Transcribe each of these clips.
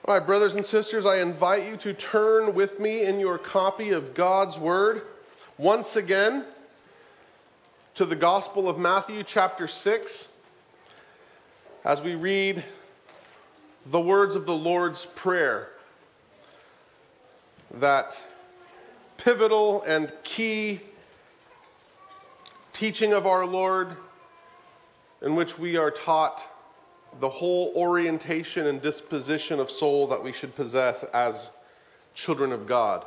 All right, brothers and sisters, I invite you to turn with me in your copy of God's Word once again to the Gospel of Matthew chapter 6 as we read the words of the Lord's Prayer, that pivotal and key teaching of our Lord in which we are taught the whole orientation and disposition of soul that we should possess as children of God.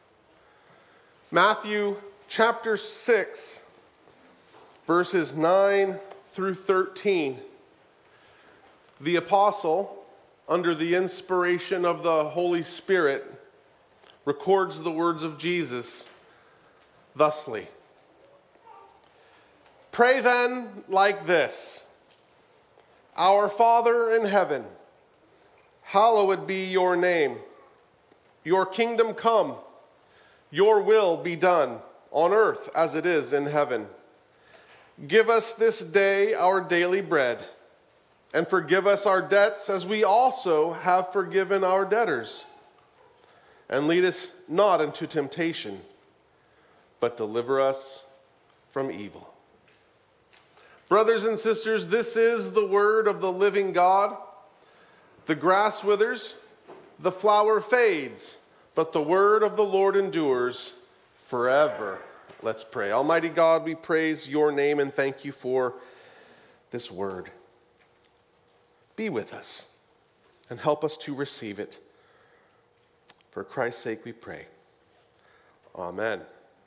Matthew chapter 6, verses 9 through 13. The apostle, under the inspiration of the Holy Spirit, records the words of Jesus thusly. Pray then like this: Our Father in heaven, hallowed be your name. Your kingdom come, your will be done on earth as it is in heaven. Give us this day our daily bread, and forgive us our debts as we also have forgiven our debtors. And lead us not into temptation, but deliver us from evil. Brothers and sisters, this is the word of the living God. The grass withers, the flower fades, but the word of the Lord endures forever. Let's pray. Almighty God, we praise your name and thank you for this word. Be with us and help us to receive it. For Christ's sake we pray. Amen.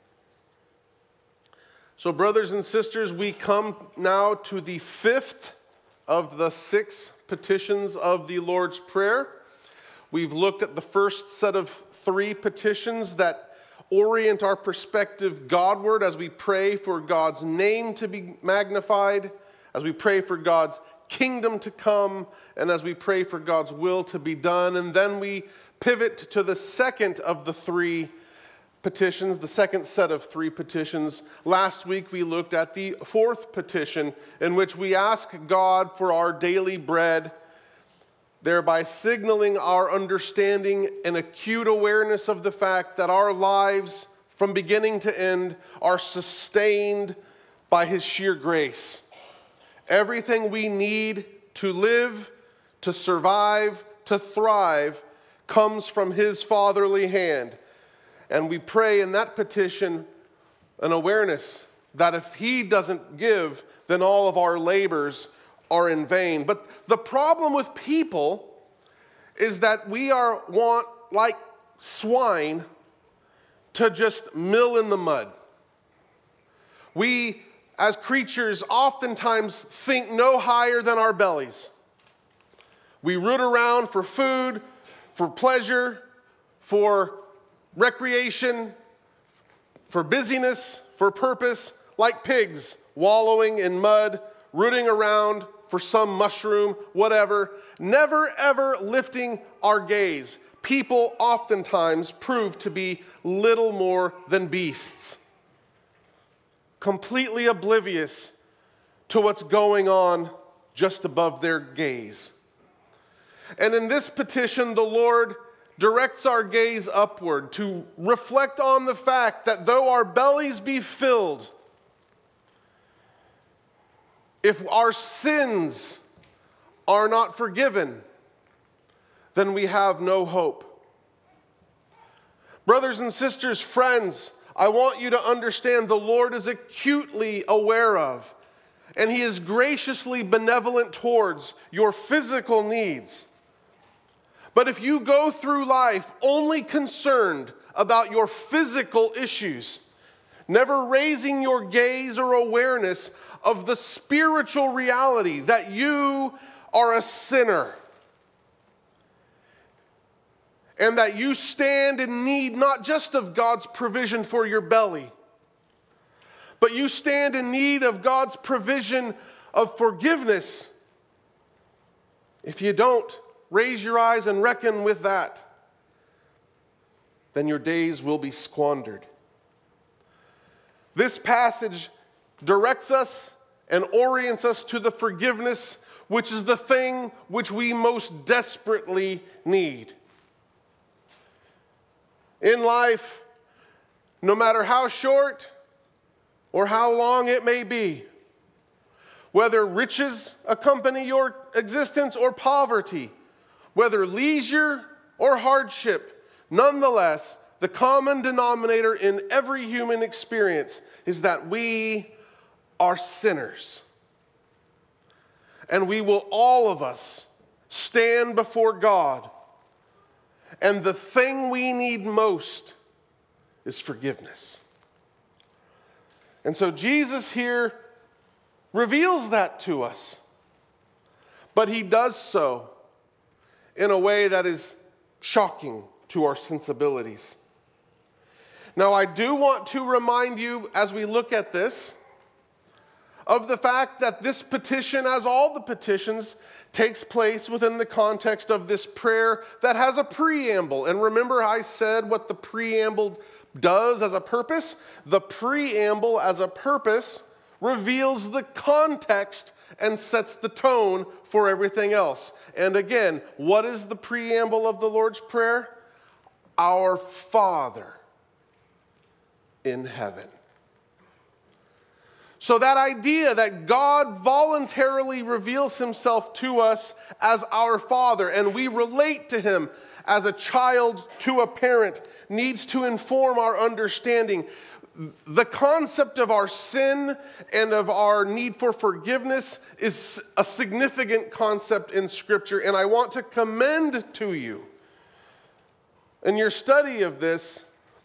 So, brothers and sisters, we come now to the fifth of the 6 petitions of the Lord's Prayer. We've looked at the first set of 3 petitions that orient our perspective Godward as we pray for God's name to be magnified, as we pray for God's kingdom to come, and as we pray for God's will to be done. And then we pivot to the second of the 3 petitions, the second set of 3 petitions. Last week we looked at the 4th petition, in which we ask God for our daily bread, thereby signaling our understanding and acute awareness of the fact that our lives from beginning to end are sustained by His sheer grace. Everything we need to live, to survive, to thrive comes from His fatherly hand. And we pray in that petition an awareness that if He doesn't give, then all of our labors are in vain. But the problem with people is that we want, like swine, to just mill in the mud. We, as creatures, oftentimes think no higher than our bellies. We root around for food, for pleasure, for recreation, for busyness, for purpose, like pigs, wallowing in mud, rooting around for some mushroom, whatever, never ever lifting our gaze. People oftentimes prove to be little more than beasts, completely oblivious to what's going on just above their gaze. And in this petition, the Lord directs our gaze upward to reflect on the fact that though our bellies be filled, if our sins are not forgiven, then we have no hope. Brothers and sisters, friends, I want you to understand the Lord is acutely aware of, and He is graciously benevolent towards your physical needs. But if you go through life only concerned about your physical issues, never raising your gaze or awareness of the spiritual reality that you are a sinner, and that you stand in need not just of God's provision for your belly, but you stand in need of God's provision of forgiveness. If you don't raise your eyes and reckon with that, then your days will be squandered. This passage directs us and orients us to the forgiveness which is the thing which we most desperately need. In life, no matter how short or how long it may be, whether riches accompany your existence or poverty, whether leisure or hardship, nonetheless, the common denominator in every human experience is that we are sinners. And we will, all of us, stand before God. And the thing we need most is forgiveness. And so Jesus here reveals that to us. But he does so in a way that is shocking to our sensibilities. Now, I do want to remind you, as we look at this, of the fact that this petition, as all the petitions, takes place within the context of this prayer that has a preamble. And remember, I said what the preamble does as a purpose? The preamble as a purpose reveals the context and sets the tone for everything else. And again, what is the preamble of the Lord's Prayer? Our Father in heaven. So that idea that God voluntarily reveals himself to us as our Father, and we relate to him as a child to a parent, needs to inform our understanding. The concept of our sin and of our need for forgiveness is a significant concept in Scripture, and I want to commend to you, in your study of this,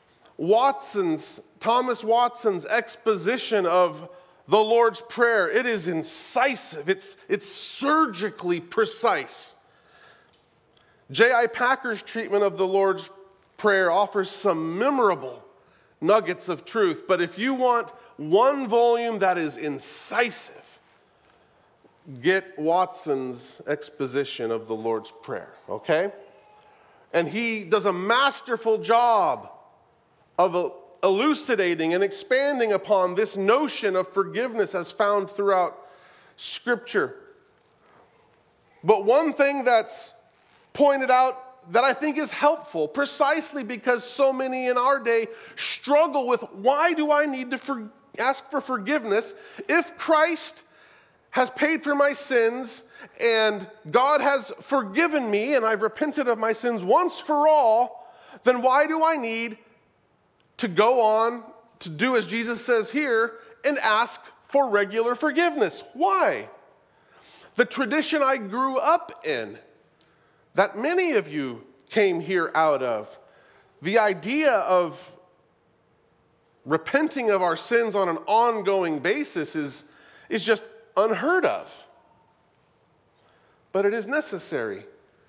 Thomas Watson's exposition of the Lord's Prayer. It is incisive. It's surgically precise. J.I. Packer's treatment of the Lord's Prayer offers some memorable nuggets of truth. But if you want one volume that is incisive, get Watson's exposition of the Lord's Prayer, okay? And he does a masterful job of elucidating and expanding upon this notion of forgiveness as found throughout Scripture. But one thing that's pointed out that I think is helpful, precisely because so many in our day struggle with, why do I need to ask for forgiveness if Christ has paid for my sins and God has forgiven me and I've repented of my sins once for all, then why do I need to go on to do as Jesus says here and ask for regular forgiveness? Why? The tradition I grew up in, that many of you came here out of, the idea of repenting of our sins on an ongoing basis is just unheard of. But it is necessary.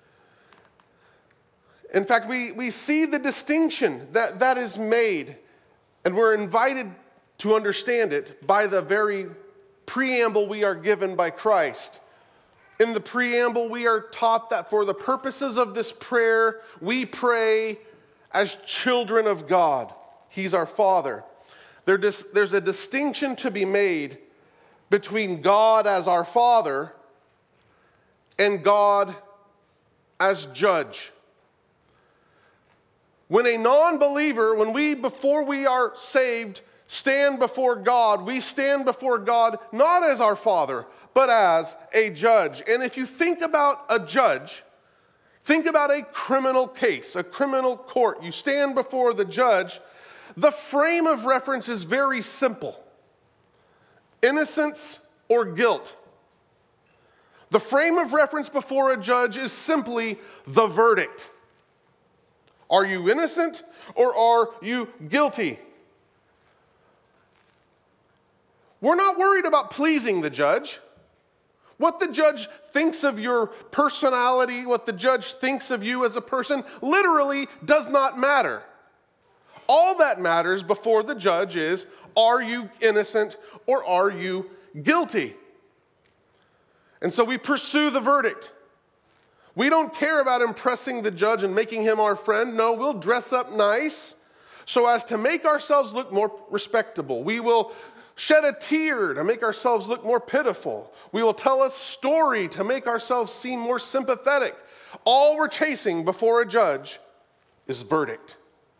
In fact, we see the distinction that is made, and we're invited to understand it by the very preamble we are given by Christ. In the preamble, we are taught that for the purposes of this prayer, we pray as children of God. He's our Father. There's a distinction to be made between God as our Father and God as judge. When a non-believer, before we are saved, stand before God, we stand before God not as our Father, but as a judge. And if you think about a judge, think about a criminal case, a criminal court. You stand before the judge. The frame of reference is very simple: innocence or guilt. The frame of reference before a judge is simply the verdict. Are you innocent or are you guilty? We're not worried about pleasing the judge. What the judge thinks of your personality, what the judge thinks of you as a person, literally does not matter. All that matters before the judge is, are you innocent or are you guilty? And so we pursue the verdict. We don't care about impressing the judge and making him our friend. No, we'll dress up nice so as to make ourselves look more respectable. We will shed a tear to make ourselves look more pitiful. We will tell a story to make ourselves seem more sympathetic. All we're chasing before a judge is verdict.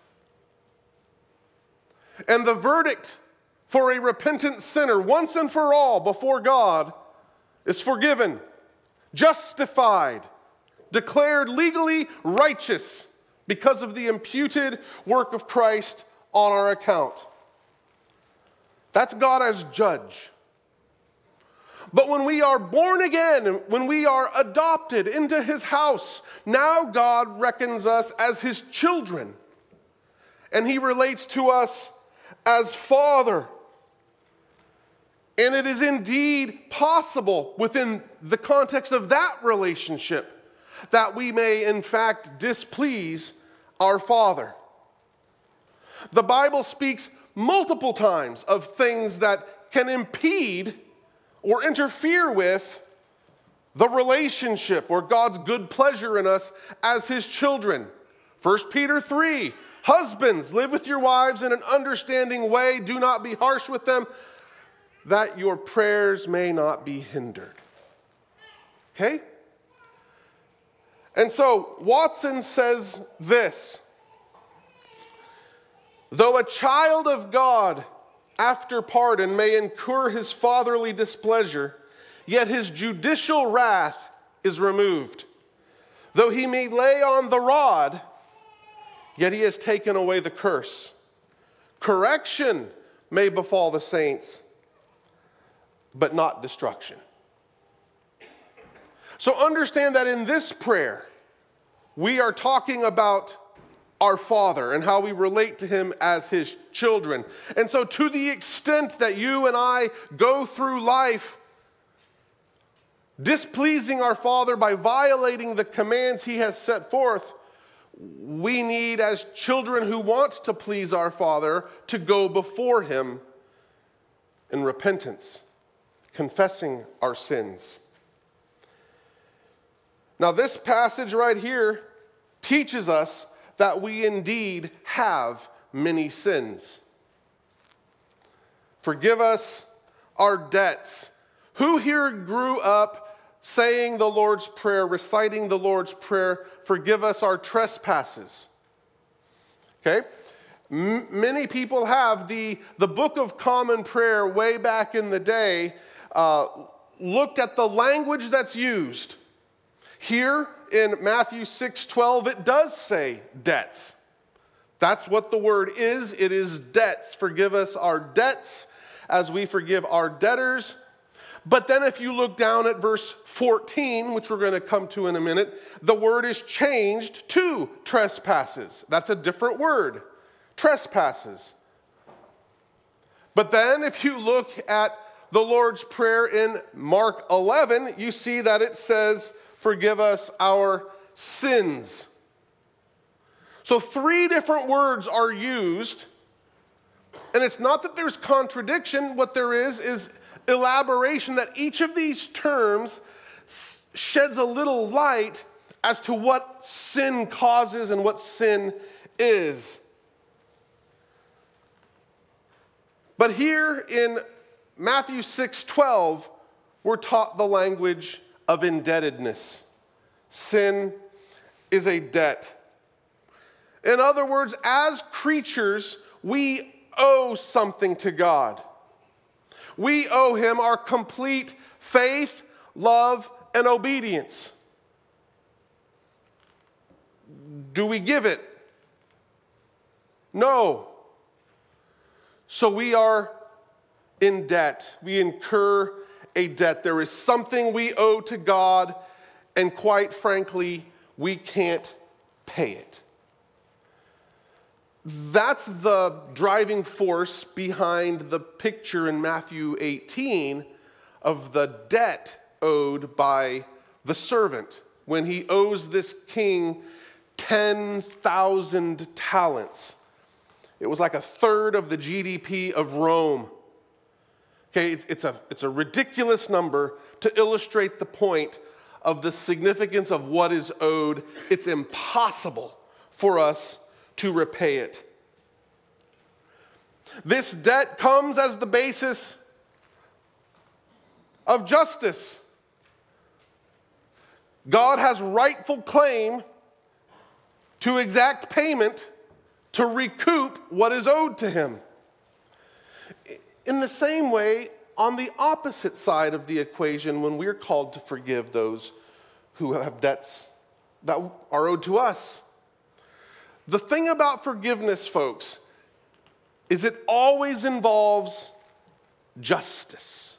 And the verdict for a repentant sinner once and for all before God is forgiven, justified, declared legally righteous because of the imputed work of Christ on our account. That's God as judge. But when we are born again, when we are adopted into his house, now God reckons us as his children. And he relates to us as Father. And it is indeed possible within the context of that relationship that we may in fact displease our Father. The Bible speaks multiple times of things that can impede or interfere with the relationship or God's good pleasure in us as his children. 1 Peter 3, husbands, live with your wives in an understanding way. Do not be harsh with them, that your prayers may not be hindered. Okay? And so Watson says this: though a child of God after pardon may incur his fatherly displeasure, yet his judicial wrath is removed. Though he may lay on the rod, yet he has taken away the curse. Correction may befall the saints, but not destruction. So understand that in this prayer, we are talking about our Father and how we relate to him as his children. And so to the extent that you and I go through life displeasing our Father by violating the commands he has set forth, we need, as children who want to please our Father, to go before him in repentance, confessing our sins. Now, this passage right here teaches us that we indeed have many sins. Forgive us our debts. Who here grew up saying the Lord's Prayer, reciting the Lord's Prayer, forgive us our trespasses? Okay? Many people have. The Book of Common Prayer way back in the day looked at the language that's used. Here in Matthew 6:12, it does say debts. That's what the word is. It is debts. Forgive us our debts as we forgive our debtors. But then if you look down at verse 14, which we're going to come to in a minute, the word is changed to trespasses. That's a different word, trespasses. But then if you look at the Lord's Prayer in Mark 11, you see that it says, forgive us our sins. So 3 different words are used, and it's not that there's contradiction. What there is elaboration, that each of these terms sheds a little light as to what sin causes and what sin is. But here in Matthew 6:12, we're taught the language of indebtedness. Sin is a debt. In other words, as creatures, we owe something to God. We owe him our complete faith, love, and obedience. Do we give it? No. So we are in debt. We incur a debt. There is something we owe to God, and quite frankly, we can't pay it. That's the driving force behind the picture in Matthew 18 of the debt owed by the servant when he owes this king 10,000 talents. It was like a third of the GDP of Rome. Okay, it's a ridiculous number to illustrate the point of the significance of what is owed. It's impossible for us to repay it. This debt comes as the basis of justice. God has rightful claim to exact payment to recoup what is owed to him. In the same way, on the opposite side of the equation, when we're called to forgive those who have debts that are owed to us, the thing about forgiveness, folks, is it always involves justice.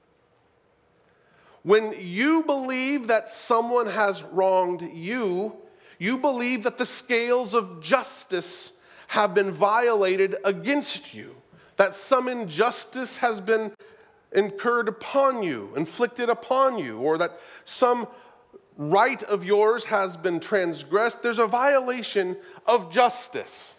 When you believe that someone has wronged you, you believe that the scales of justice have been violated against you, that some injustice has been incurred upon you, inflicted upon you, or that some right of yours has been transgressed. There's a violation of justice,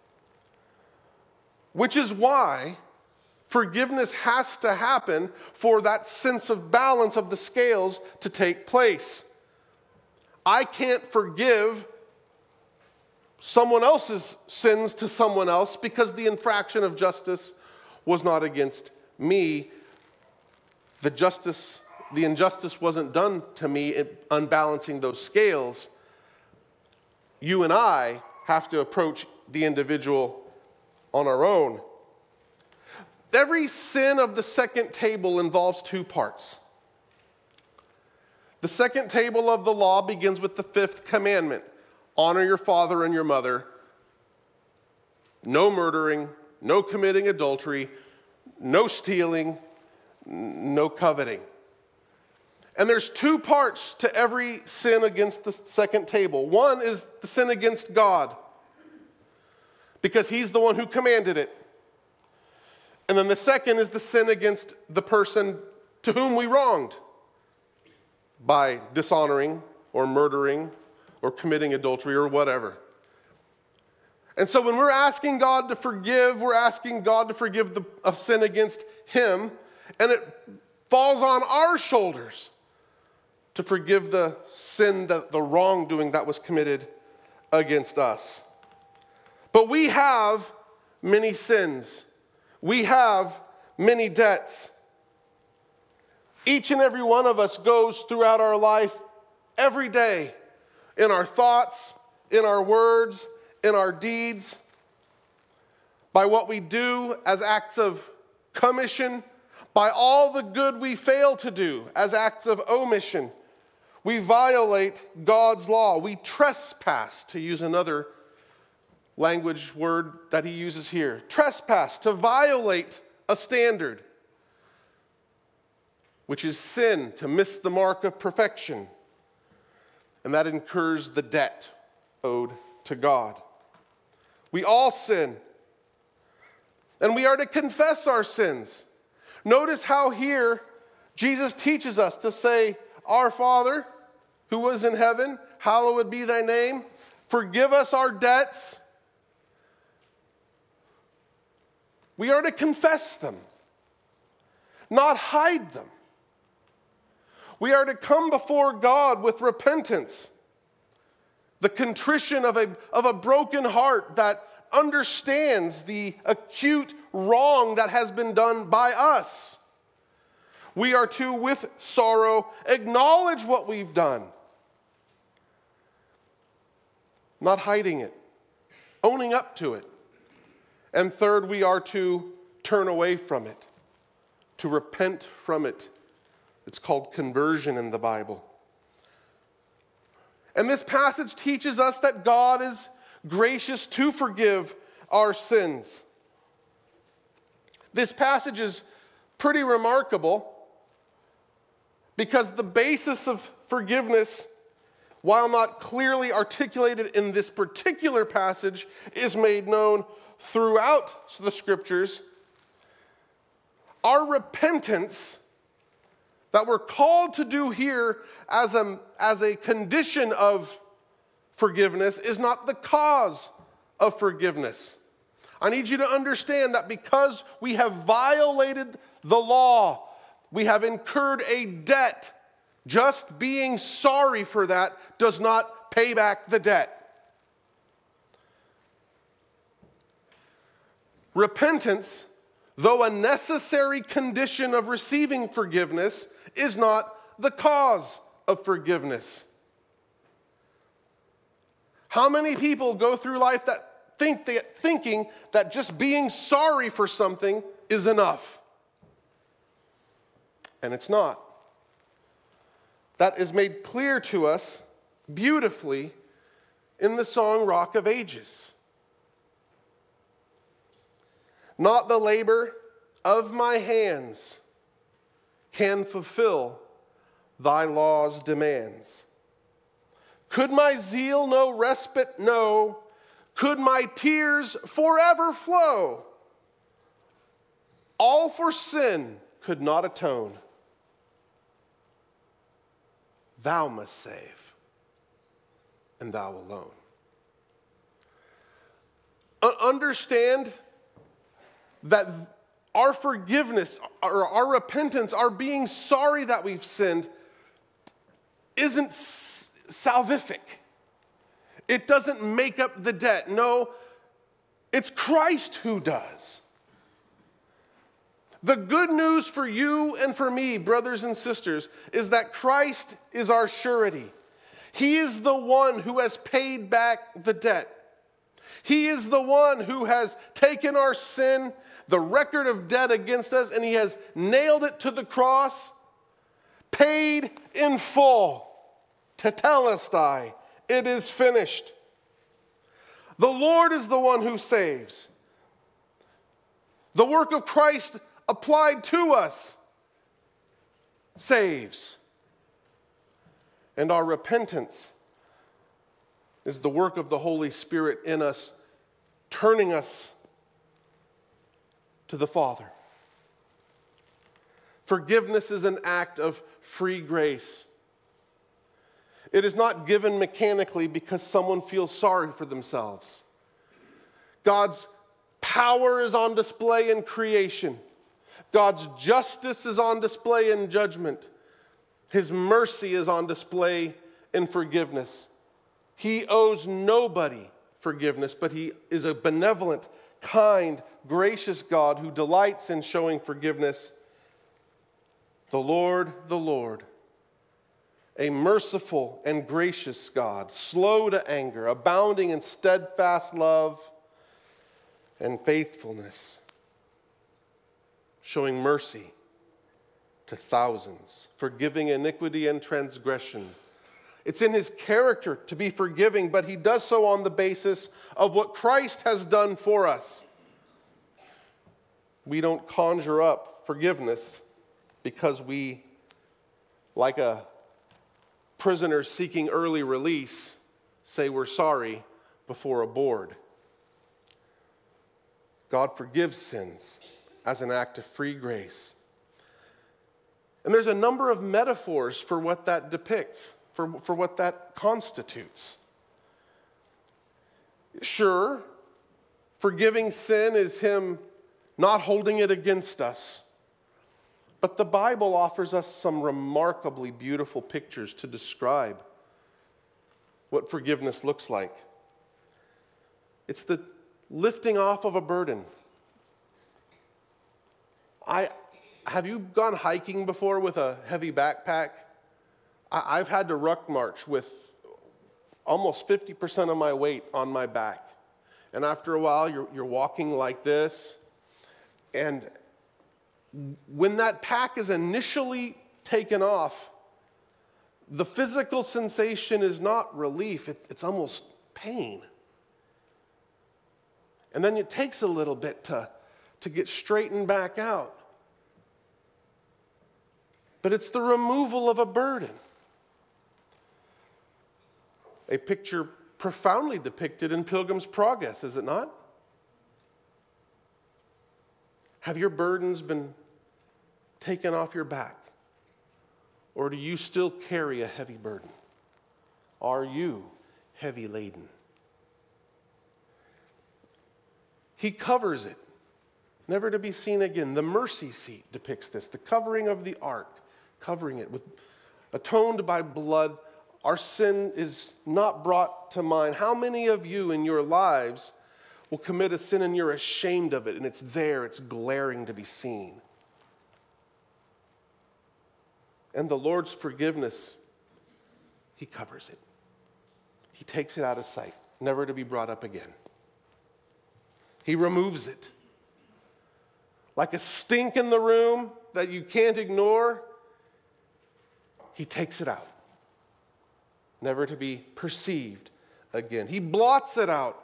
which is why forgiveness has to happen for that sense of balance of the scales to take place. I can't forgive someone else's sins to someone else because the infraction of justice was not against me. The injustice wasn't done to me in unbalancing those scales. You and I have to approach the individual on our own. Every sin of the second table involves two parts. The second table of the law begins with the fifth commandment: honor your father and your mother. No murdering, no committing adultery, no stealing, no coveting. And there's two parts to every sin against the second table. One is the sin against God, because he's the one who commanded it. And then the second is the sin against the person to whom we wronged by dishonoring or murdering or committing adultery or whatever. And so when we're asking God to forgive, we're asking God to forgive a sin against him, and it falls on our shoulders to forgive the sin, the wrongdoing that was committed against us. But we have many sins. We have many debts. Each and every one of us goes throughout our life every day, in our thoughts, in our words, in our deeds, by what we do as acts of commission, by all the good we fail to do as acts of omission. We violate God's law. We trespass, to use another language word that he uses here. Trespass, to violate a standard, which is sin, to miss the mark of perfection. And that incurs the debt owed to God. We all sin. And we are to confess our sins. Notice how here Jesus teaches us to say, "Our Father, who is in heaven, hallowed be thy name. Forgive us our debts." We are to confess them, not hide them. We are to come before God with repentance, the contrition of a broken heart that understands the acute wrong that has been done by us. We are to, with sorrow, acknowledge what we've done, not hiding it, owning up to it. And third, we are to turn away from it, to repent from it. It's called conversion in the Bible. And this passage teaches us that God is gracious to forgive our sins. This passage is pretty remarkable because the basis of forgiveness, while not clearly articulated in this particular passage, is made known throughout the scriptures. Our repentance that we're called to do here as a condition of forgiveness is not the cause of forgiveness. I need you to understand that because we have violated the law, we have incurred a debt. Just being sorry for that does not pay back the debt. Repentance, though a necessary condition of receiving forgiveness, is not the cause of forgiveness. How many people go through life thinking that just being sorry for something is enough? And it's not. That is made clear to us beautifully in the song Rock of Ages. Not the labor of my hands can fulfill thy law's demands. Could my zeal no respite know? Could my tears forever flow? All for sin could not atone. Thou must save, and thou alone. Understand that our forgiveness, or our repentance, our being sorry that we've sinned, isn't salvific. It doesn't make up the debt. No, it's Christ who does. The good news for you and for me, brothers and sisters, is that Christ is our surety. He is the one who has paid back the debt. He is the one who has taken our sin, the record of debt against us, and he has nailed it to the cross, paid in full. Tetelestai, it is finished. The Lord is the one who saves. The work of Christ applied to us saves. And our repentance is the work of the Holy Spirit in us, turning us to the Father. Forgiveness is an act of free grace. It is not given mechanically because someone feels sorry for themselves. God's power is on display in creation. God's justice is on display in judgment. His mercy is on display in forgiveness. He owes nobody forgiveness, but he is a benevolent, kind, gracious God who delights in showing forgiveness. The Lord, a merciful and gracious God, slow to anger, abounding in steadfast love and faithfulness, showing mercy to thousands, forgiving iniquity and transgression. It's in his character to be forgiving, but he does so on the basis of what Christ has done for us. We don't conjure up forgiveness because we, like a prisoner seeking early release, say we're sorry before a board. God forgives sins as an act of free grace. And there's a number of metaphors for what that depicts, for what that constitutes. Sure, forgiving sin is him not holding it against us. But the Bible offers us some remarkably beautiful pictures to describe what forgiveness looks like. It's the lifting off of a burden. Have you gone hiking before with a heavy backpack? I've had to ruck march with almost 50% of my weight on my back. And after a while, you're walking like this. And when that pack is initially taken off, the physical sensation is not relief, it's almost pain. And then it takes a little bit to get straightened back out. But it's the removal of a burden. A picture profoundly depicted in Pilgrim's Progress, is it not? Have your burdens been taken off your back? Or do you still carry a heavy burden? Are you heavy laden? He covers it, never to be seen again. The mercy seat depicts this, the covering of the ark, covering it with atoned by blood. Our sin is not brought to mind. How many of you in your lives will commit a sin and you're ashamed of it, and it's there, it's glaring to be seen. And the Lord's forgiveness, he covers it. He takes it out of sight, never to be brought up again. He removes it. Like a stink in the room that you can't ignore, he takes it out, never to be perceived again. He blots it out.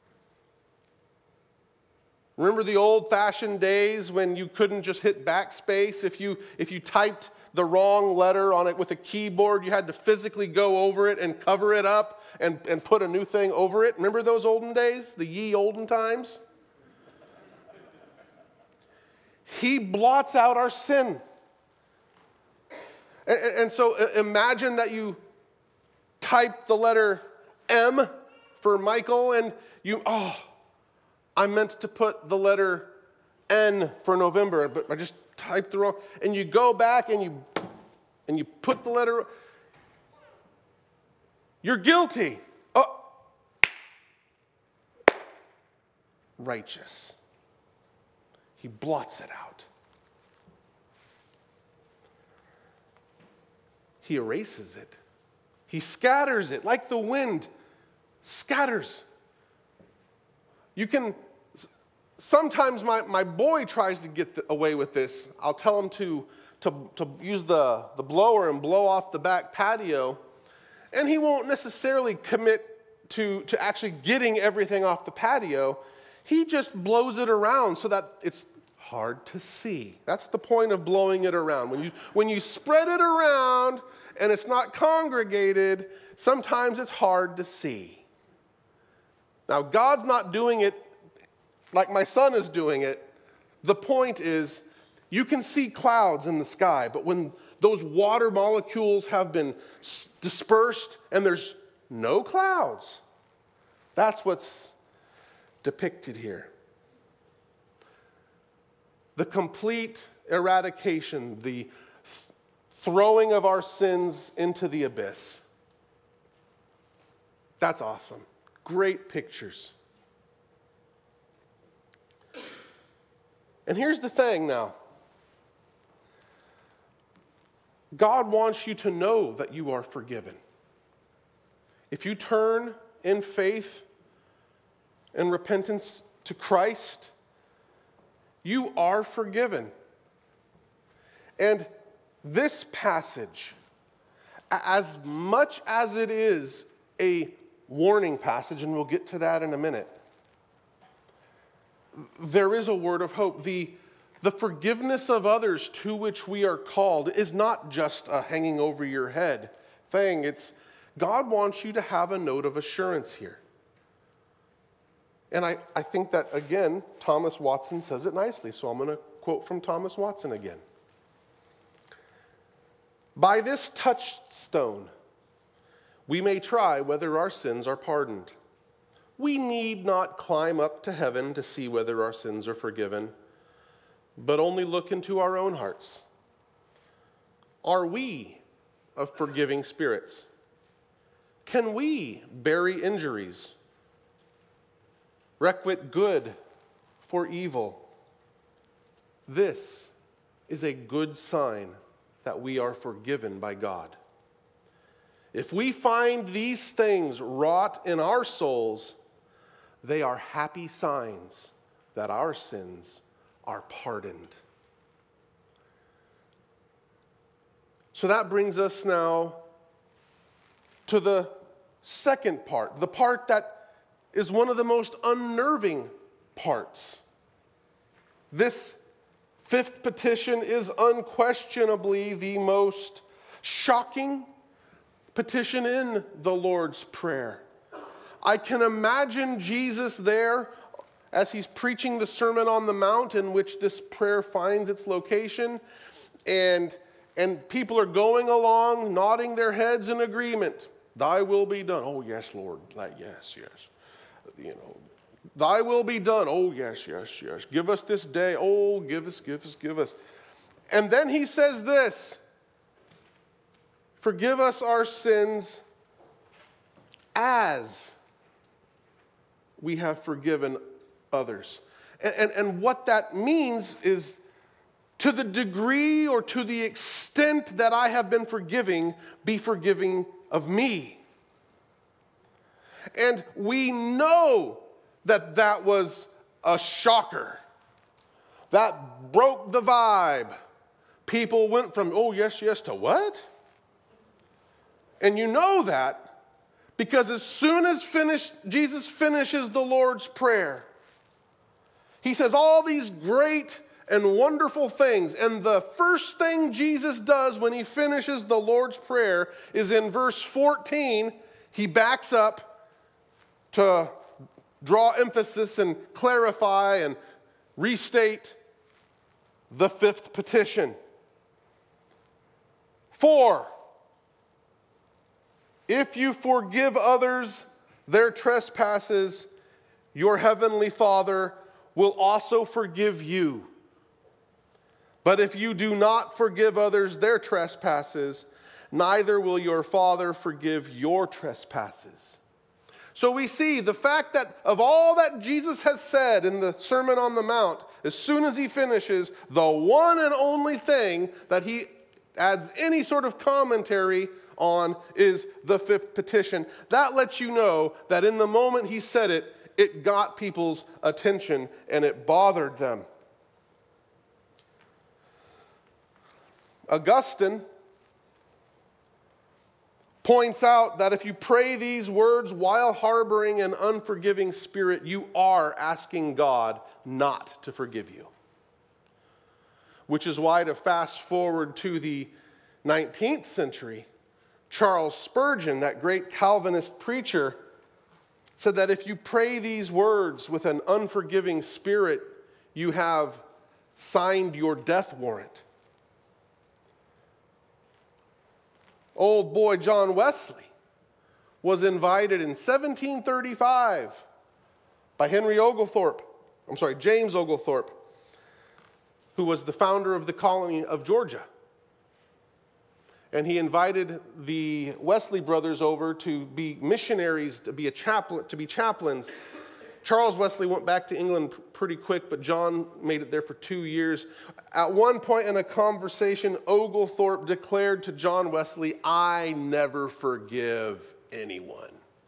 Remember the old-fashioned days when you couldn't just hit backspace? If you typed the wrong letter on it with a keyboard, you had to physically go over it and cover it up and put a new thing over it. Remember those olden days, the ye olden times? He blots out our sin. And so imagine that you type the letter M for Michael and I meant to put the letter N for November, but I just typed the wrong. And you go back and you put the letter. You're guilty. Oh. Righteous. He blots it out. He erases it. He scatters it like the wind scatters. You can, sometimes my boy tries to get away with this. I'll tell him to use the blower and blow off the back patio, and he won't necessarily commit to actually getting everything off the patio. He just blows it around so that it's hard to see. That's the point of blowing it around. When you spread it around and it's not congregated, sometimes it's hard to see. Now, God's not doing it like my son is doing it. The point is, you can see clouds in the sky, but when those water molecules have been dispersed and there's no clouds, that's what's depicted here. The complete eradication, the throwing of our sins into the abyss. That's awesome. Great pictures. And here's the thing now. God wants you to know that you are forgiven. If you turn in faith and repentance to Christ, you are forgiven. And this passage, as much as it is a warning passage, and we'll get to that in a minute, there is a word of hope. The forgiveness of others to which we are called is not just a hanging over your head thing. It's God wants you to have a note of assurance here. And I think that, again, Thomas Watson says it nicely, so I'm going to quote from Thomas Watson again. By this touchstone, we may try whether our sins are pardoned. We need not climb up to heaven to see whether our sins are forgiven, but only look into our own hearts. Are we of forgiving spirits? Can we bury injuries? Requite good for evil? This is a good sign that we are forgiven by God. If we find these things wrought in our souls, they are happy signs that our sins are pardoned. So that brings us now to the second part, the part that is one of the most unnerving parts. This fifth petition is unquestionably the most shocking petition in the Lord's Prayer. I can imagine Jesus there as he's preaching the Sermon on the Mount in which this prayer finds its location, and people are going along, nodding their heads in agreement. Thy will be done. Oh, yes, Lord. Yes. Thy will be done. Oh, yes. Give us this day. Oh, give us. And then he says this: forgive us our sins as we have forgiven others. And what that means is, to the degree or to the extent that I have been forgiving, be forgiving of me. And we know that that was a shocker. That broke the vibe. People went from, oh, yes, yes, to what? And you know that because as soon as Jesus finishes the Lord's Prayer, he says all these great and wonderful things. And the first thing Jesus does when he finishes the Lord's Prayer is in verse 14, he backs up to draw emphasis and clarify and restate the fifth petition. For if you forgive others their trespasses, your heavenly Father will also forgive you. But if you do not forgive others their trespasses, neither will your Father forgive your trespasses. So we see the fact that of all that Jesus has said in the Sermon on the Mount, as soon as he finishes, the one and only thing that he adds any sort of commentary on is the fifth petition. That lets you know that in the moment he said it, it got people's attention and it bothered them. Augustine points out that if you pray these words while harboring an unforgiving spirit, you are asking God not to forgive you. Which is why, to fast forward to the 19th century, Charles Spurgeon, that great Calvinist preacher, said that if you pray these words with an unforgiving spirit, you have signed your death warrant. Old boy John Wesley was invited in 1735 by James Oglethorpe, who was the founder of the colony of Georgia. And he invited the Wesley brothers over to be missionaries, to be chaplains. Charles Wesley went back to England pretty quick, but John made it there for 2 years. At one point in a conversation, Oglethorpe declared to John Wesley, "I never forgive anyone."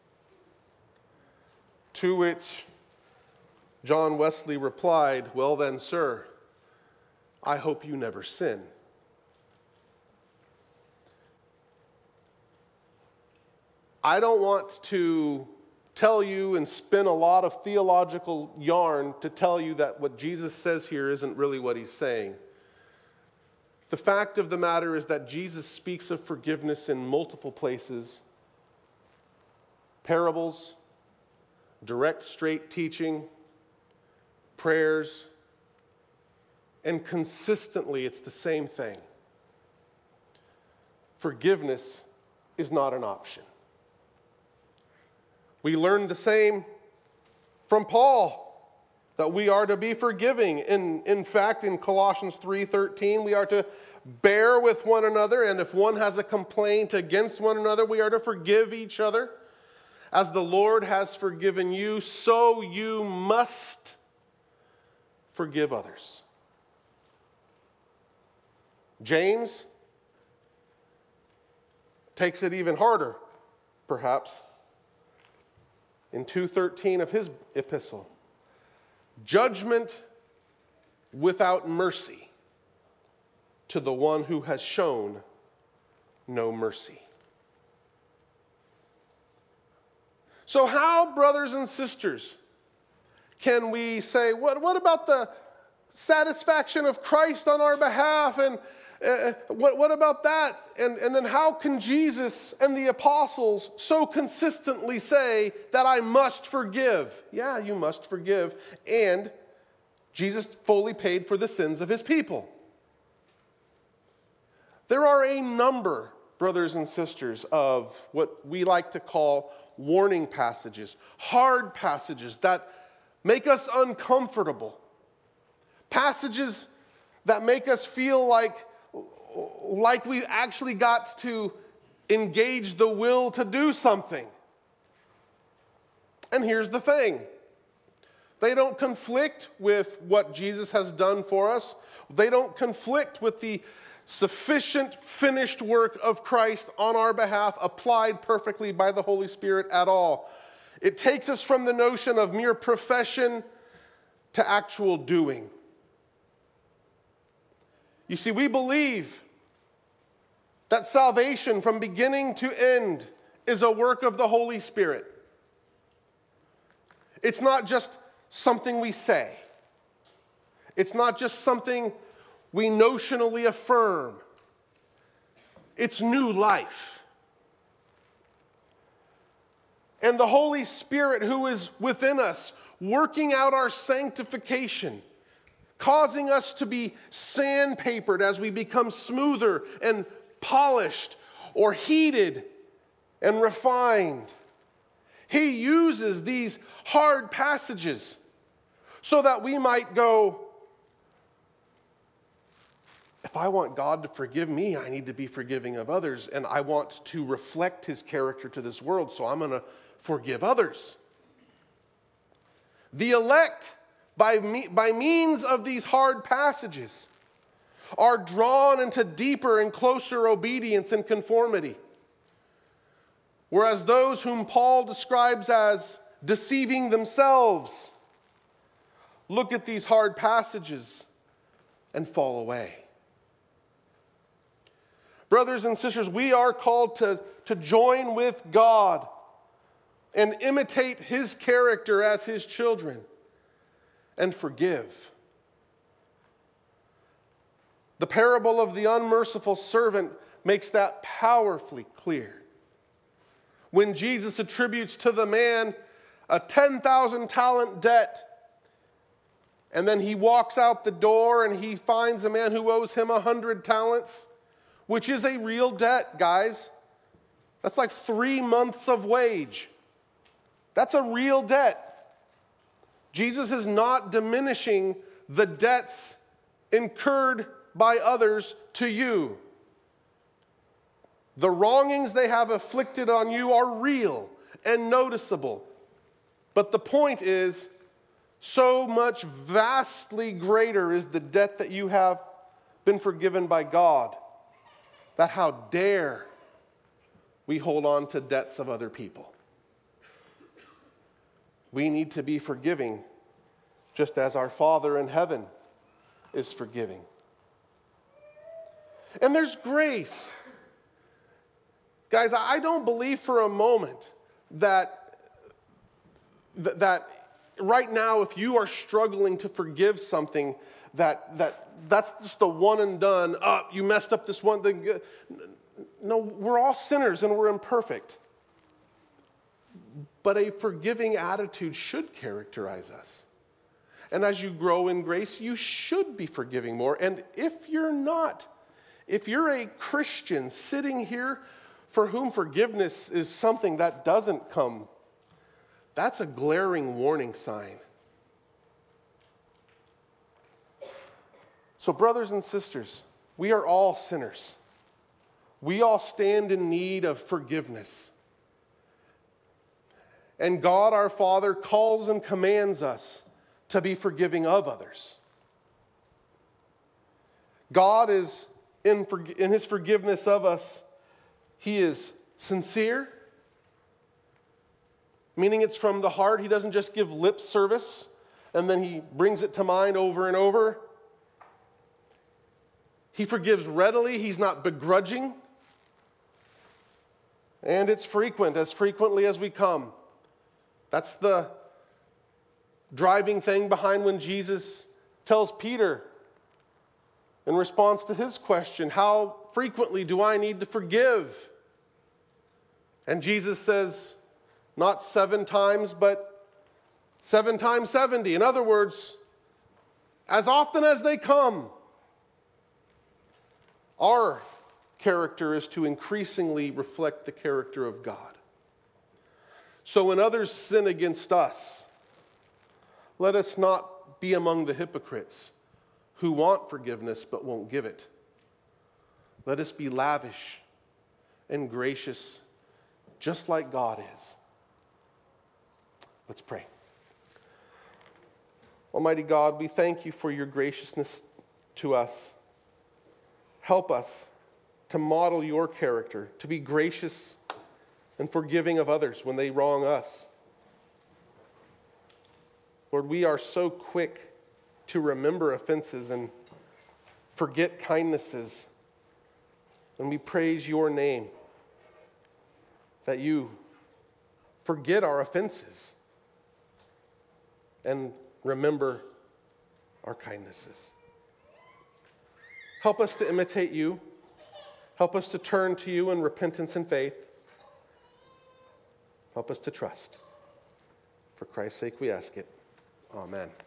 To which John Wesley replied, "Well then, sir, I hope you never sin." I don't want to tell you and spin a lot of theological yarn to tell you that what Jesus says here isn't really what he's saying. The fact of the matter is that Jesus speaks of forgiveness in multiple places. Parables, direct, straight teaching, prayers, and consistently it's the same thing. Forgiveness is not an option. We learned the same from Paul, that we are to be forgiving. In fact, in Colossians 3:13, we are to bear with one another, and if one has a complaint against one another, we are to forgive each other. As the Lord has forgiven you, so you must forgive others. James takes it even harder, perhaps. In 2:13 of his epistle, judgment without mercy to the one who has shown no mercy. So how, brothers and sisters, can we say, what about the satisfaction of Christ on our behalf, and what about that? And then how can Jesus and the apostles so consistently say that I must forgive? Yeah, you must forgive. And Jesus fully paid for the sins of his people. There are a number, brothers and sisters, of what we like to call warning passages, hard passages that make us uncomfortable, passages that make us feel like we actually got to engage the will to do something. And here's the thing. They don't conflict with what Jesus has done for us. They don't conflict with the sufficient finished work of Christ on our behalf, applied perfectly by the Holy Spirit at all. It takes us from the notion of mere profession to actual doing. You see, we believe that salvation from beginning to end is a work of the Holy Spirit. It's not just something we say. It's not just something we notionally affirm. It's new life. And the Holy Spirit who is within us, working out our sanctification, causing us to be sandpapered as we become smoother and polished or heated and refined. He uses these hard passages so that we might go, if I want God to forgive me, I need to be forgiving of others, and I want to reflect his character to this world, so I'm going to forgive others. The elect, by means of these hard passages, are drawn into deeper and closer obedience and conformity. Whereas those whom Paul describes as deceiving themselves look at these hard passages and fall away. Brothers and sisters, we are called to join with God and imitate his character as his children and forgive. The parable of the unmerciful servant makes that powerfully clear. When Jesus attributes to the man a 10,000 talent debt, and then he walks out the door and he finds a man who owes him 100 talents, which is a real debt, guys. That's like 3 months of wage. That's a real debt. Jesus is not diminishing the debts incurred by others to you. The wrongings they have inflicted on you are real and noticeable. But the point is, so much vastly greater is the debt that you have been forgiven by God, that how dare we hold on to debts of other people. We need to be forgiving just as our Father in heaven is forgiving. And there's grace. Guys, I don't believe for a moment that right now, if you are struggling to forgive something, that's just a one and done. You messed up this one thing. No, we're all sinners and we're imperfect. But a forgiving attitude should characterize us. And as you grow in grace, you should be forgiving more. And if you're not, if you're a Christian sitting here for whom forgiveness is something that doesn't come, that's a glaring warning sign. So, brothers and sisters, we are all sinners. We all stand in need of forgiveness. And God our Father calls and commands us to be forgiving of others. God is, in his forgiveness of us, he is sincere, meaning it's from the heart. He doesn't just give lip service and then he brings it to mind over and over. He forgives readily. He's not begrudging. And it's frequent, as frequently as we come. That's the driving thing behind when Jesus tells Peter in response to his question, how frequently do I need to forgive? And Jesus says, not 7 times, but 7 times 70. In other words, as often as they come. Our character is to increasingly reflect the character of God. So when others sin against us, let us not be among the hypocrites who want forgiveness but won't give it. Let us be lavish and gracious, just like God is. Let's pray. Almighty God, we thank you for your graciousness to us. Help us to model your character, to be gracious and forgiving of others when they wrong us. Lord, we are so quick to remember offenses and forget kindnesses. And we praise your name that you forget our offenses and remember our kindnesses. Help us to imitate you. Help us to turn to you in repentance and faith. Help us to trust. For Christ's sake we ask it. Amen.